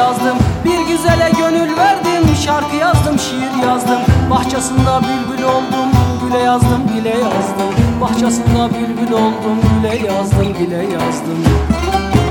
yazdım. Bir güzele gönül verdim, şarkı yazdım, şiir yazdım. Bahçesinde bülbül oldum, güle yazdım, güle yazdım. Bahçesinde bülbül oldum, güle yazdım, güle yazdım.